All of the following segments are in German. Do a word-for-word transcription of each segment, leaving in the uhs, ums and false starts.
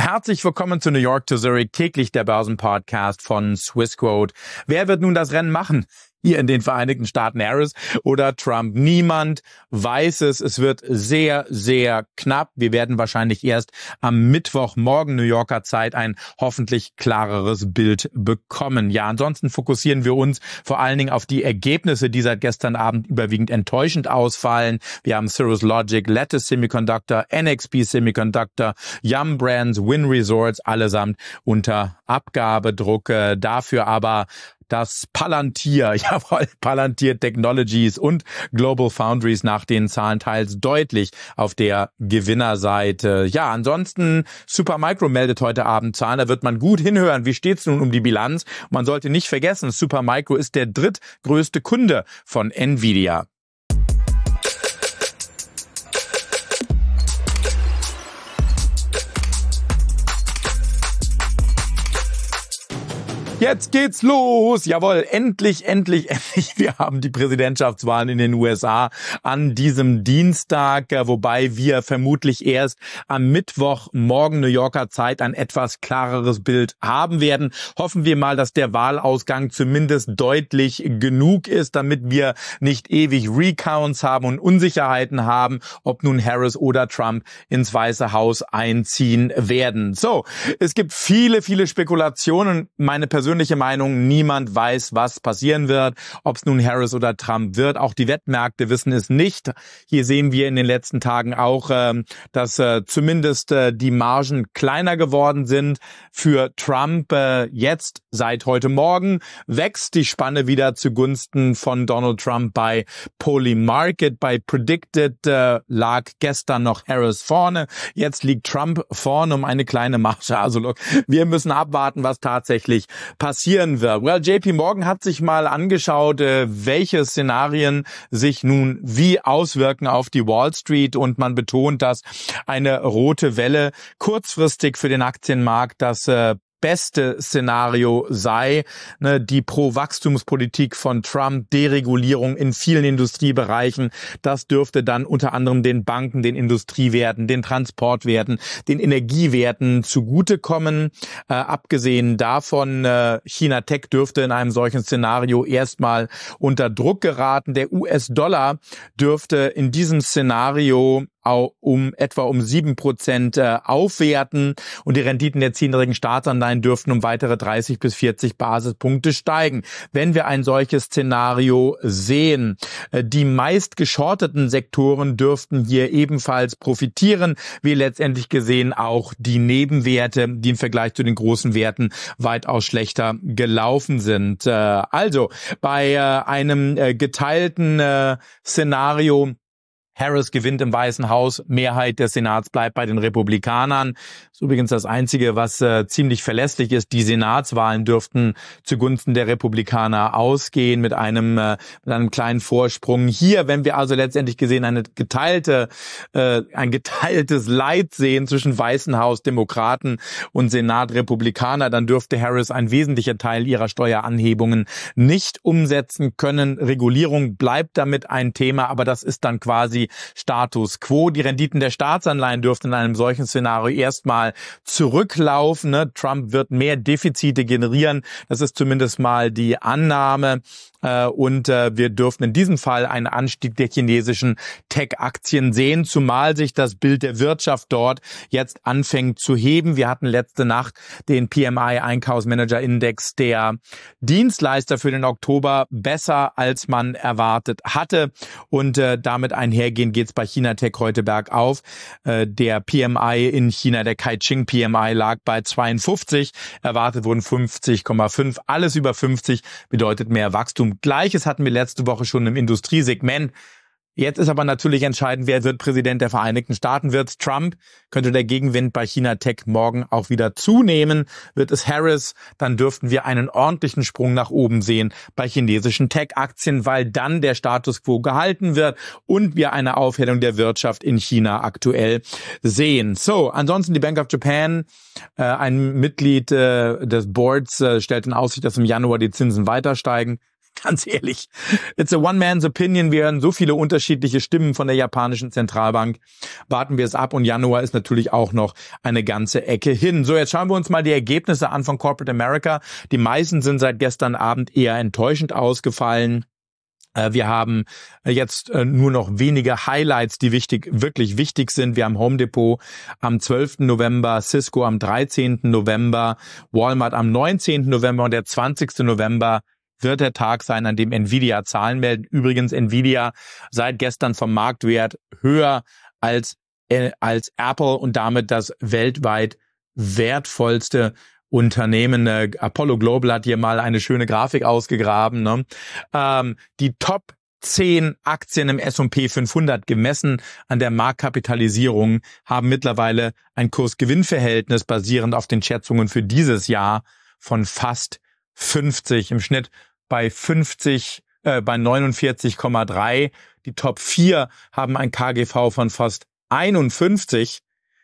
Herzlich willkommen zu New York to Zurich, täglich der Börsenpodcast von Swissquote. Wer wird nun das Rennen machen? Hier in den Vereinigten Staaten, Harris oder Trump? Niemand weiß es. Es wird sehr, sehr knapp. Wir werden wahrscheinlich erst am Mittwochmorgen New Yorker Zeit ein hoffentlich klareres Bild bekommen. Ja, ansonsten fokussieren wir uns vor allen Dingen auf die Ergebnisse, die seit gestern Abend überwiegend enttäuschend ausfallen. Wir haben Cirrus Logic, Lattice Semiconductor, N X P Semiconductor, Yum Brands, Wynn Resorts, allesamt unter Abgabedruck. Dafür aber das Palantir, jawohl, Palantir Technologies und Global Foundries nach den Zahlen teils deutlich auf der Gewinnerseite. Ja, ansonsten Supermicro meldet heute Abend Zahlen, da wird man gut hinhören. Wie steht's nun um die Bilanz? Man sollte nicht vergessen, Supermicro ist der drittgrößte Kunde von Nvidia. Jetzt geht's los. Jawohl, endlich, endlich, endlich. Wir haben die Präsidentschaftswahlen in den U S A an diesem Dienstag, wobei wir vermutlich erst am Mittwochmorgen New Yorker Zeit ein etwas klareres Bild haben werden. Hoffen wir mal, dass der Wahlausgang zumindest deutlich genug ist, damit wir nicht ewig Recounts haben und Unsicherheiten haben, ob nun Harris oder Trump ins Weiße Haus einziehen werden. So, es gibt viele, viele Spekulationen. Meine persönliche Persönliche Meinung, niemand weiß, was passieren wird, ob es nun Harris oder Trump wird. Auch die Wettmärkte wissen es nicht. Hier sehen wir in den letzten Tagen auch, äh, dass äh, zumindest äh, die Margen kleiner geworden sind für Trump. Äh, jetzt, seit heute Morgen, wächst die Spanne wieder zugunsten von Donald Trump bei Polymarket. Bei Predicted äh, lag gestern noch Harris vorne. Jetzt liegt Trump vorne um eine kleine Marge. Also look, wir müssen abwarten, was tatsächlich passieren wird. Well, J P Morgan hat sich mal angeschaut, welche Szenarien sich nun wie auswirken auf die Wall Street, und man betont, dass eine rote Welle kurzfristig für den Aktienmarkt das äh, beste Szenario sei, ne, die Pro-Wachstumspolitik von Trump, Deregulierung in vielen Industriebereichen. Das dürfte dann unter anderem den Banken, den Industriewerten, den Transportwerten, den Energiewerten zugutekommen. Äh, abgesehen davon, äh, China Tech dürfte in einem solchen Szenario erstmal unter Druck geraten. Der U S-Dollar dürfte in diesem Szenario um etwa um sieben Prozent äh, aufwerten, und die Renditen der zehnjährigen Staatsanleihen dürften um weitere dreißig bis vierzig Basispunkte steigen. Wenn wir ein solches Szenario sehen, äh, die meist geschorteten Sektoren dürften hier ebenfalls profitieren, wie letztendlich gesehen auch die Nebenwerte, die im Vergleich zu den großen Werten weitaus schlechter gelaufen sind. Äh, also bei äh, einem äh, geteilten äh, Szenario, Harris gewinnt im Weißen Haus, Mehrheit des Senats bleibt bei den Republikanern. Das ist übrigens das Einzige, was äh, ziemlich verlässlich ist. Die Senatswahlen dürften zugunsten der Republikaner ausgehen mit einem äh, mit einem kleinen Vorsprung. Hier, wenn wir also letztendlich gesehen eine geteilte äh, ein geteiltes Leid sehen zwischen Weißen Haus Demokraten und Senat Republikaner, dann dürfte Harris einen wesentlichen Teil ihrer Steueranhebungen nicht umsetzen können. Regulierung bleibt damit ein Thema, aber das ist dann quasi Status quo. Die Renditen der Staatsanleihen dürften in einem solchen Szenario erstmal zurücklaufen. Ne? Trump wird mehr Defizite generieren. Das ist zumindest mal die Annahme. Und wir dürfen in diesem Fall einen Anstieg der chinesischen Tech-Aktien sehen, zumal sich das Bild der Wirtschaft dort jetzt anfängt zu heben. Wir hatten letzte Nacht den P M I-Einkaufsmanager-Index der Dienstleister für den Oktober besser, als man erwartet hatte. Und damit einhergehend geht es bei China Tech heute bergauf. Der P M I in China, der Caixin P M I, lag bei zweiundfünfzig. Erwartet wurden fünfzig Komma fünf. Alles über fünfzig bedeutet mehr Wachstum. Gleiches hatten wir letzte Woche schon im Industriesegment. Jetzt ist aber natürlich entscheidend, wer wird Präsident der Vereinigten Staaten. Wird es Trump? Könnte der Gegenwind bei China Tech morgen auch wieder zunehmen? Wird es Harris? Dann dürften wir einen ordentlichen Sprung nach oben sehen bei chinesischen Tech-Aktien, weil dann der Status quo gehalten wird und wir eine Aufhellung der Wirtschaft in China aktuell sehen. So, ansonsten die Bank of Japan, äh, ein Mitglied äh, des Boards, äh, stellt in Aussicht, dass im Januar die Zinsen weiter steigen. Ganz ehrlich, it's a one man's opinion. Wir hören so viele unterschiedliche Stimmen von der japanischen Zentralbank. Warten wir es ab und Januar ist natürlich auch noch eine ganze Ecke hin. So, jetzt schauen wir uns mal die Ergebnisse an von Corporate America. Die meisten sind seit gestern Abend eher enttäuschend ausgefallen. Wir haben jetzt nur noch wenige Highlights, die wichtig, wirklich wichtig sind. Wir haben Home Depot am zwölften November, Cisco am dreizehnten November, Walmart am neunzehnten November und der zwanzigsten November wird der Tag sein, an dem Nvidia Zahlen meldet. Übrigens Nvidia seit gestern vom Marktwert höher als, äh, als Apple und damit das weltweit wertvollste Unternehmen. Äh, Apollo Global hat hier mal eine schöne Grafik ausgegraben. Ne? Ähm, die Top zehn Aktien im S und P fünfhundert gemessen an der Marktkapitalisierung haben mittlerweile ein Kurs-Gewinn-Verhältnis basierend auf den Schätzungen für dieses Jahr von fast fünfzig. Im Schnitt bei fünfzig, äh, bei neunundvierzig Komma drei. Die Top vier haben ein K G V von fast einundfünfzig.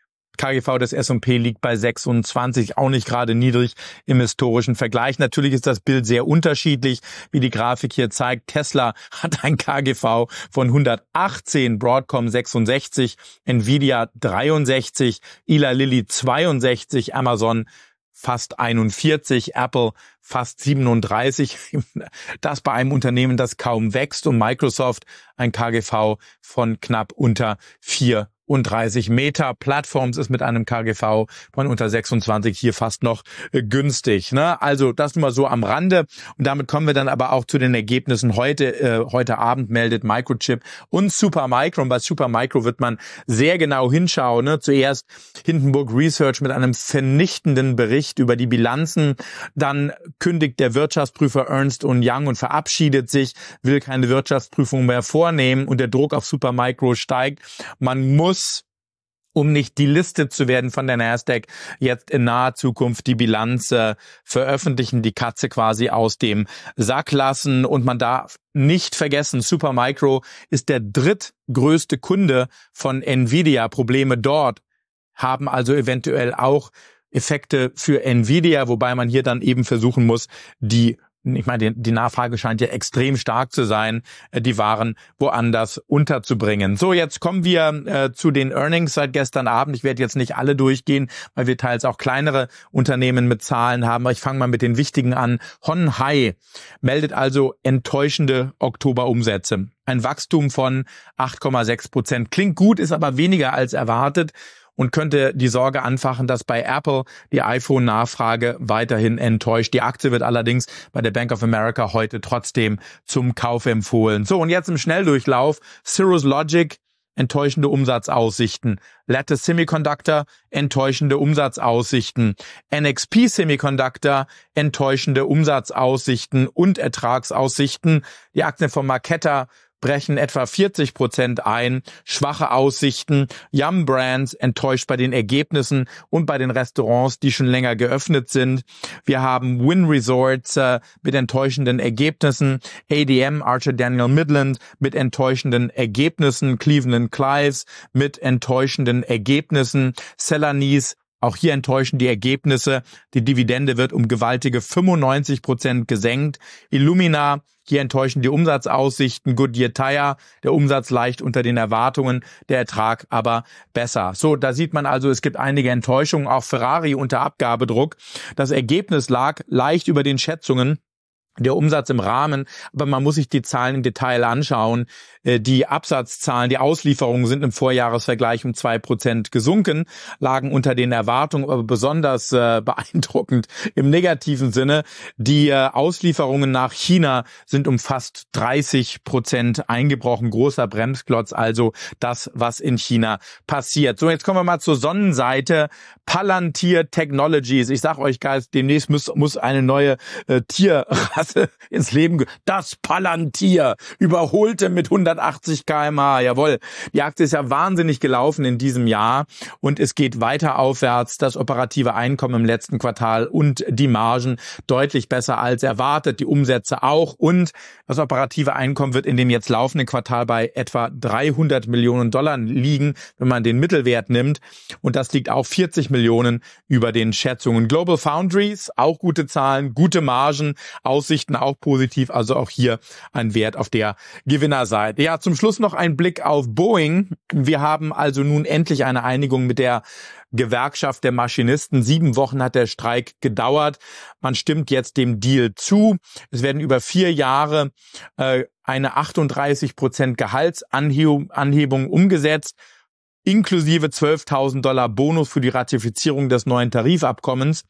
K G V des S und P liegt bei sechsundzwanzig, auch nicht gerade niedrig im historischen Vergleich. Natürlich ist das Bild sehr unterschiedlich, wie die Grafik hier zeigt. Tesla hat ein K G V von hundertachtzehn, Broadcom sechsundsechzig, Nvidia dreiundsechzig, Eli Lilly zweiundsechzig, Amazon fast einundvierzig, Apple fast siebenunddreißig. Das bei einem Unternehmen, das kaum wächst, und Microsoft ein K G V von knapp unter vierunddreißig. Meta Platforms ist mit einem K G V von unter sechsundzwanzig hier fast noch äh, günstig. Ne? Also das nur mal so am Rande. Und damit kommen wir dann aber auch zu den Ergebnissen. Heute äh, heute Abend meldet Microchip und Supermicro. Und bei Supermicro wird man sehr genau hinschauen. Ne? Zuerst Hindenburg Research mit einem vernichtenden Bericht über die Bilanzen. Dann kündigt der Wirtschaftsprüfer Ernst und Young und verabschiedet sich, will keine Wirtschaftsprüfung mehr vornehmen und der Druck auf Supermicro steigt. Man muss, um nicht delistet zu werden von der Nasdaq, jetzt in naher Zukunft die Bilanz äh, veröffentlichen, die Katze quasi aus dem Sack lassen. Und man darf nicht vergessen, Supermicro ist der drittgrößte Kunde von Nvidia. Probleme dort haben also eventuell auch Effekte für Nvidia, wobei man hier dann eben versuchen muss, die Ich meine, die Nachfrage scheint ja extrem stark zu sein, die Waren woanders unterzubringen. So, jetzt kommen wir äh, zu den Earnings seit gestern Abend. Ich werde jetzt nicht alle durchgehen, weil wir teils auch kleinere Unternehmen mit Zahlen haben. Aber ich fange mal mit den wichtigen an. Hon Hai meldet also enttäuschende Oktoberumsätze. Ein Wachstum von acht Komma sechs Prozent. Klingt gut, ist aber weniger als erwartet und könnte die Sorge anfachen, dass bei Apple die iPhone-Nachfrage weiterhin enttäuscht. Die Aktie wird allerdings bei der Bank of America heute trotzdem zum Kauf empfohlen. So, und jetzt im Schnelldurchlauf. Cirrus Logic, enttäuschende Umsatzaussichten. Lattice Semiconductor, enttäuschende Umsatzaussichten. N X P Semiconductor, enttäuschende Umsatzaussichten und Ertragsaussichten. Die Aktien von Marqeta brechen etwa vierzig Prozent ein, schwache Aussichten. Yum Brands enttäuscht bei den Ergebnissen und bei den Restaurants, die schon länger geöffnet sind. Wir haben Wynn Resorts äh, mit enttäuschenden Ergebnissen, A D M, Archer Daniel Midland mit enttäuschenden Ergebnissen, Cleveland Clives mit enttäuschenden Ergebnissen, Celanese, auch hier enttäuschen die Ergebnisse. Die Dividende wird um gewaltige fünfundneunzig Prozent gesenkt. Illumina, hier enttäuschen die Umsatzaussichten. Goodyear Tire, der Umsatz leicht unter den Erwartungen, der Ertrag aber besser. So, da sieht man also, es gibt einige Enttäuschungen. Auch Ferrari unter Abgabedruck. Das Ergebnis lag leicht über den Schätzungen. Der Umsatz im Rahmen, aber man muss sich die Zahlen im Detail anschauen. Die Absatzzahlen, die Auslieferungen sind im Vorjahresvergleich um zwei Prozent gesunken, lagen unter den Erwartungen, aber besonders äh, beeindruckend im negativen Sinne. Die äh, Auslieferungen nach China sind um fast dreißig Prozent eingebrochen. Großer Bremsklotz, also das, was in China passiert. So, jetzt kommen wir mal zur Sonnenseite. Palantir Technologies. Ich sag euch, Guys, demnächst muss, muss eine neue äh, Tierrasse ins Leben. Ge- das Palantir überholte mit hundertachtzig Kilometer pro Stunde. Jawohl, die Aktie ist ja wahnsinnig gelaufen in diesem Jahr und es geht weiter aufwärts. Das operative Einkommen im letzten Quartal und die Margen deutlich besser als erwartet, die Umsätze auch, und das operative Einkommen wird in dem jetzt laufenden Quartal bei etwa dreihundert Millionen Dollar liegen, wenn man den Mittelwert nimmt, und das liegt auch vierzig Millionen über den Schätzungen. Global Foundries, auch gute Zahlen, gute Margen, Aussichten Aussichten auch positiv, also auch hier ein Wert auf der Gewinnerseite. Ja, zum Schluss noch ein Blick auf Boeing. Wir haben also nun endlich eine Einigung mit der Gewerkschaft der Maschinisten. Sieben Wochen hat der Streik gedauert. Man stimmt jetzt dem Deal zu. Es werden über vier Jahre äh, eine achtunddreißig Prozent Gehaltsanhebung umgesetzt, inklusive zwölftausend Dollar Bonus für die Ratifizierung des neuen Tarifabkommens.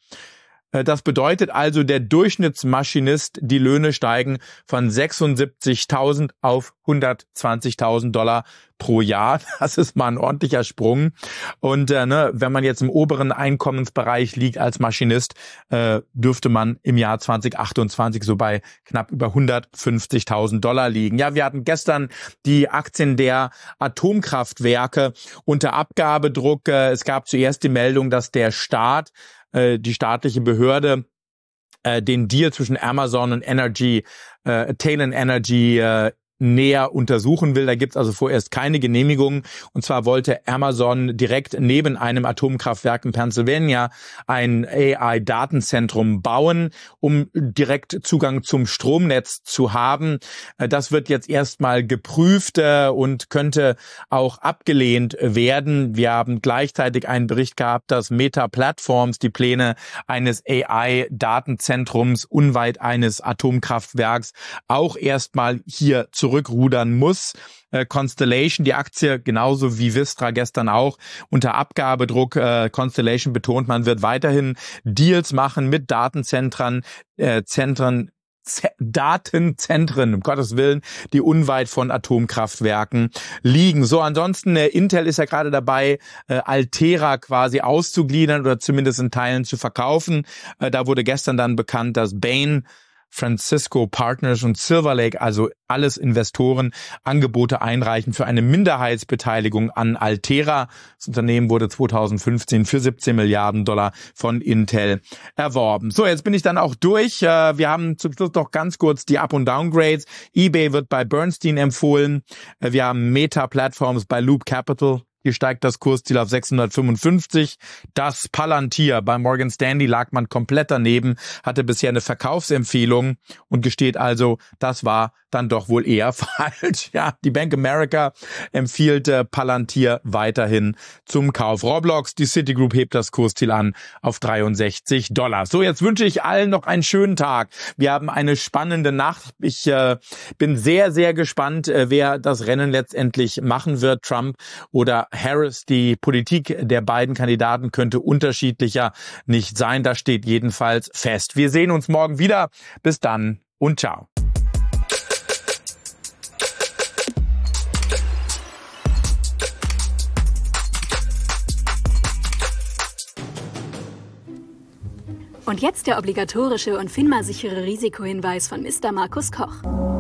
Das bedeutet also, der Durchschnittsmaschinist, die Löhne steigen von sechsundsiebzigtausend auf hundertzwanzigtausend Dollar pro Jahr. Das ist mal ein ordentlicher Sprung. Und äh, ne, wenn man jetzt im oberen Einkommensbereich liegt als Maschinist, äh, dürfte man im Jahr zwanzig achtundzwanzig so bei knapp über hundertfünfzigtausend Dollar liegen. Ja, wir hatten gestern die Aktien der Atomkraftwerke unter Abgabedruck. Äh, es gab zuerst die Meldung, dass der Staat, die staatliche Behörde, äh, den Deal zwischen Amazon und Energy, äh, Talon Energy äh, näher untersuchen will. Da gibt's also vorerst keine Genehmigung. Und zwar wollte Amazon direkt neben einem Atomkraftwerk in Pennsylvania ein A I-Datenzentrum bauen, um direkt Zugang zum Stromnetz zu haben. Das wird jetzt erstmal geprüft und könnte auch abgelehnt werden. Wir haben gleichzeitig einen Bericht gehabt, dass Meta Platforms die Pläne eines A I-Datenzentrums unweit eines Atomkraftwerks auch erstmal hier zurückrudern muss. Äh, Constellation, die Aktie, genauso wie Vistra gestern auch, unter Abgabedruck. Äh, Constellation betont, man wird weiterhin Deals machen mit Datenzentren, äh, Zentren, Z- Datenzentren, um Gottes Willen, die unweit von Atomkraftwerken liegen. So, ansonsten, äh, Intel ist ja gerade dabei, äh, Altera quasi auszugliedern oder zumindest in Teilen zu verkaufen. Äh, da wurde gestern dann bekannt, dass Bain, Francisco Partners und Silver Lake, also alles Investoren, Angebote einreichen für eine Minderheitsbeteiligung an Altera. Das Unternehmen wurde zweitausendfünfzehn für siebzehn Milliarden Dollar von Intel erworben. So, jetzt bin ich dann auch durch. Wir haben zum Schluss noch ganz kurz die Up- und Downgrades. eBay wird bei Bernstein empfohlen. Wir haben Meta Platforms bei Loop Capital. Hier steigt das Kursziel auf sechshundertfünfundfünfzig. Das Palantir bei Morgan Stanley lag man komplett daneben, hatte bisher eine Verkaufsempfehlung und gesteht also, das war dann doch wohl eher falsch. Ja, die Bank America empfiehlt äh, Palantir weiterhin zum Kauf. Roblox, die Citigroup hebt das Kursziel an auf dreiundsechzig Dollar. So, jetzt wünsche ich allen noch einen schönen Tag. Wir haben eine spannende Nacht. Ich äh, bin sehr, sehr gespannt, äh, wer das Rennen letztendlich machen wird, Trump oder Harris. Die Politik der beiden Kandidaten könnte unterschiedlicher nicht sein. Das steht jedenfalls fest. Wir sehen uns morgen wieder. Bis dann und ciao. Und jetzt der obligatorische und FINMA-sichere Risikohinweis von Mister Markus Koch.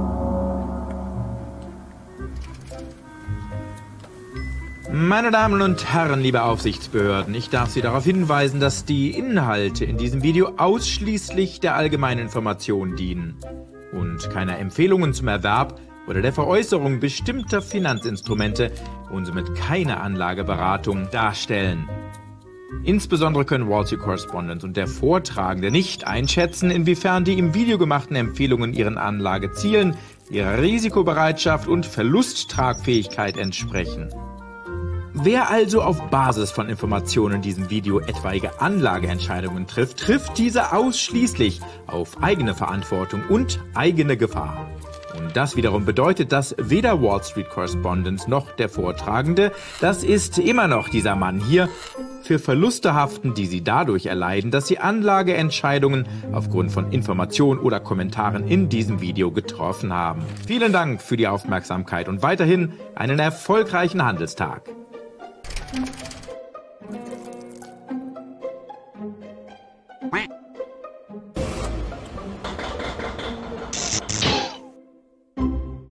Meine Damen und Herren, liebe Aufsichtsbehörden, ich darf Sie darauf hinweisen, dass die Inhalte in diesem Video ausschließlich der allgemeinen Information dienen und keine Empfehlungen zum Erwerb oder der Veräußerung bestimmter Finanzinstrumente und somit keine Anlageberatung darstellen. Insbesondere können Wall Street Correspondent und der Vortragende nicht einschätzen, inwiefern die im Video gemachten Empfehlungen ihren Anlagezielen, ihrer Risikobereitschaft und Verlusttragfähigkeit entsprechen. Wer also auf Basis von Informationen in diesem Video etwaige Anlageentscheidungen trifft, trifft diese ausschließlich auf eigene Verantwortung und eigene Gefahr. Und das wiederum bedeutet, dass weder Wall Street Correspondent noch der Vortragende, das ist immer noch dieser Mann hier, für Verluste haften, die sie dadurch erleiden, dass sie Anlageentscheidungen aufgrund von Informationen oder Kommentaren in diesem Video getroffen haben. Vielen Dank für die Aufmerksamkeit und weiterhin einen erfolgreichen Handelstag.